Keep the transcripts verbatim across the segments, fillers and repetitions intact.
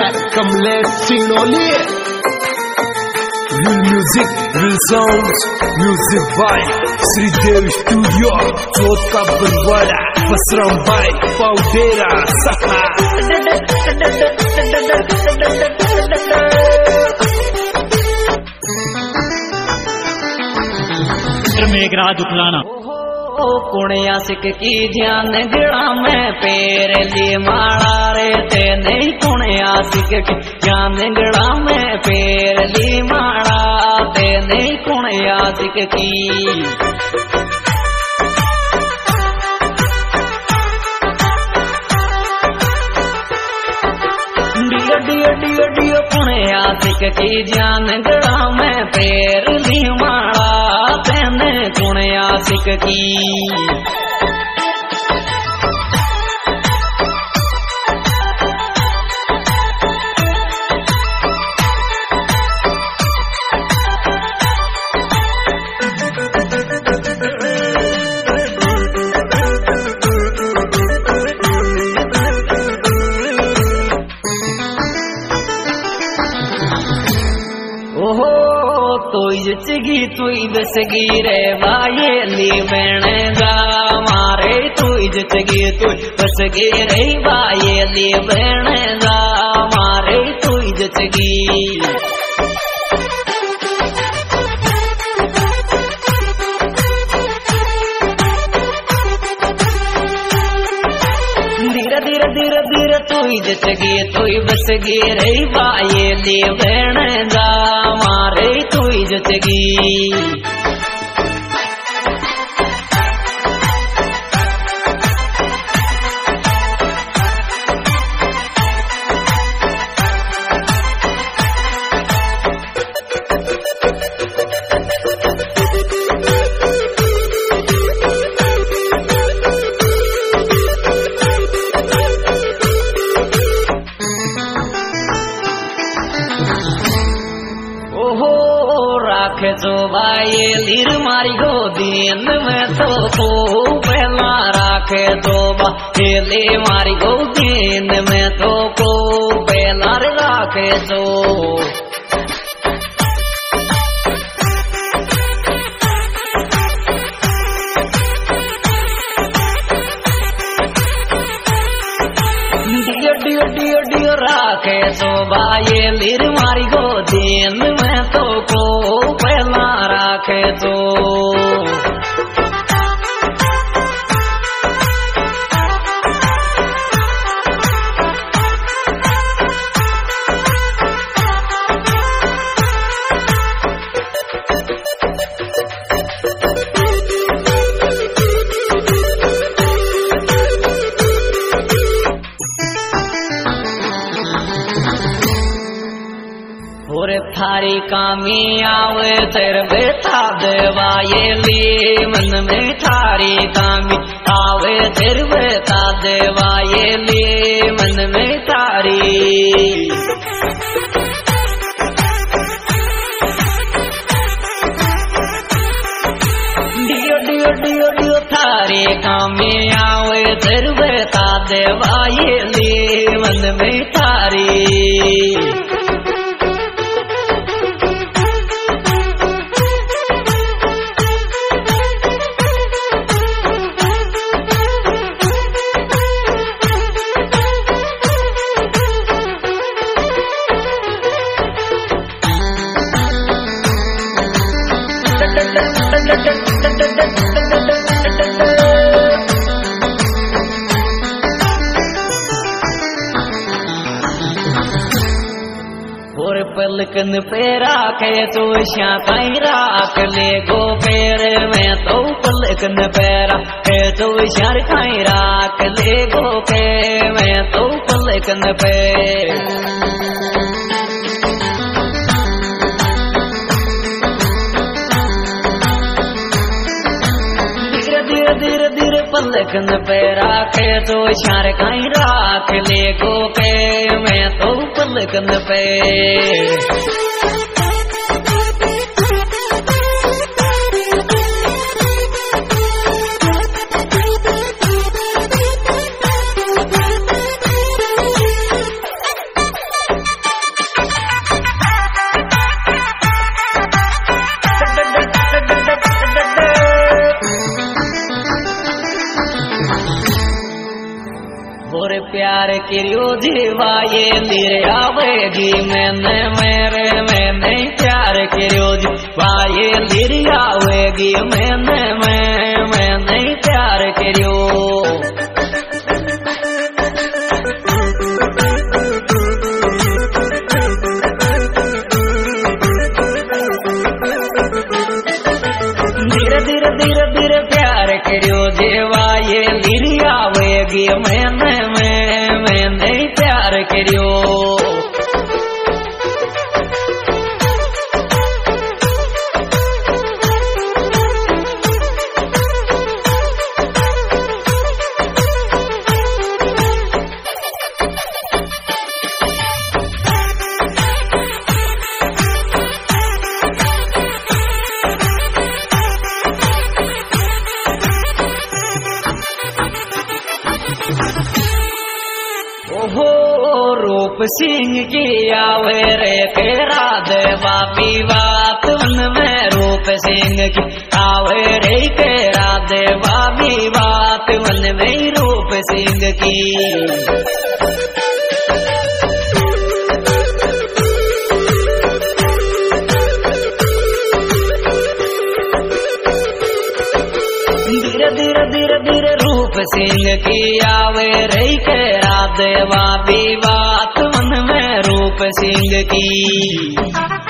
में Kamlesh Singnauli. Real music, real sounds, music by Shridev studio, Chauth ka Barwara, Basram भाई पाउडेरा सहा। मेघराज उखलाना ओ कुणिया सिक की ध्यान गड़ा में पैर लिए माड़ा रे ते नहीं कुणिया सिक की ध्यान गड़ा में पैर लिए माड़ा ते नहीं कुणिया सिक की। डियो डियो डियो डियो कुणिया सिक की ध्यान गड़ा में पैर लिए माड़ा तेने कुणिया सिक की। ओहो तुई चिगी तुई बसगी रे वाये ली बेणगा मारे तुई चिगी तुई बसगी रे वाये ली बेणगा मारे तुई चिगी। धीरे धीरे धीरे धीरे तुई जचगी तुई बसगी रे वाये ली बेणगा मारे तुई जचगी। राखे तो भाई लीर मारी गोदीन में तो को पहला राखे तो भाई मारी गोदीन में तो को पहला राखे तो। डियो डियो डियो डियो राखे तो भाई लीर मारी गोदीन में तो को पहला राखे तो। थारी कामी आवे तेरे बेटा देवाये ली मन में थारी कामी आवे तेरे बेटा देवाये ली मन में थारी। डियो डियो डियो डियो थारी कामी आवे तेरे बेटा देवाये ली मन में थारी। पलकन पे राखे तो श्याकाई राख ले गो पैर में तो पलकन पे राखे तो शर खाई राख ले गो पे में तो पलकन पे। धीरे धीरे धीरे पलकन पे राखे तो शर खाई राख ले गो पे में तो पलकन पे। और प्यार करियो जीवा ये लिर आवेगी मैंने मेरे मैंने प्यार करियो जीवा ये लिर आवेगी मैंने मैं मैंने प्यार करियो धीरे धीरे धीरे धीरे प्यार करियो जीवा ये लिर आवेगी मैंने मैं मैंने प्यार करियो ओहो रूप सिंह की आवे रे तेरा देवा विवात में रूप सिंह की आवे रे तेरा देवा विवात मन में रूप सिंह की धीरे धीरे धीरे धीरे रूप सिंह की आवे रही के देवा विवात मन में रूप सिंह की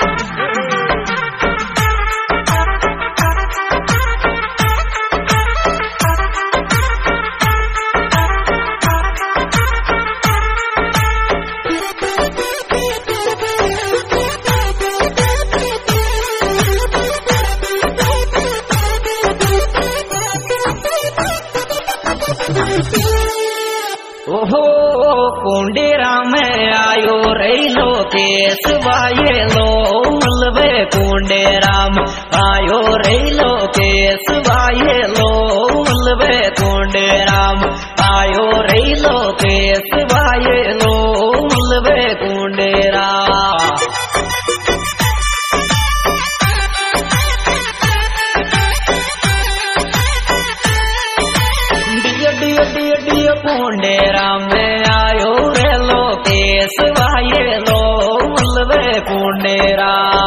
ओहो कुंडेरा में आयो रे लोकेश वाये लो मलबे कुंडेरा में आयो रे लोकेश वाये लो मलबे कुंडेरा में आयो रे लोकेश वाये लो मलबे कुंडेरा कुंडेरा में आयो रे लोकेश वाये लो मलबे कुंडेरा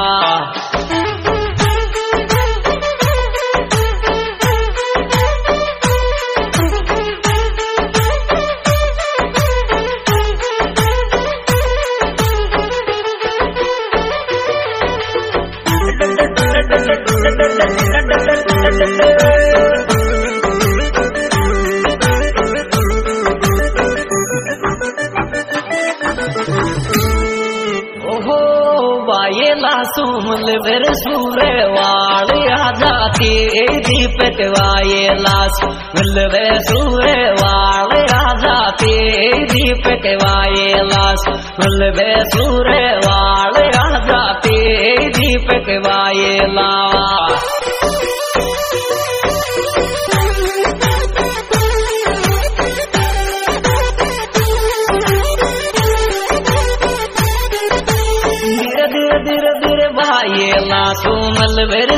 ओहो वाये लासू मलबे सूरे वाल आ जाती दीपक वाये लासू मलबे सूरे वाल आ जाती दीपक वाये लासू मलबे सूरे वाल आ जाती दीपक वाये लास धीरे धीरे धीरे धीरे भाई लासू मलबे